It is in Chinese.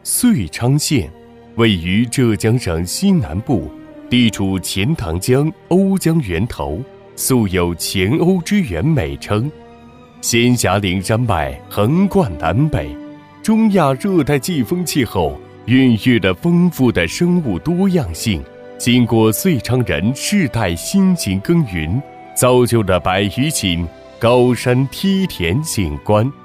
遂昌县位于浙江省西南部，地处钱塘江、瓯江源头，素有钱瓯之源美称。仙霞岭山脉横贯南北，中亚热带季风气候孕育了丰富的生物多样性，经过遂昌人世代辛勤耕耘，造就了百余顷高山梯田景观。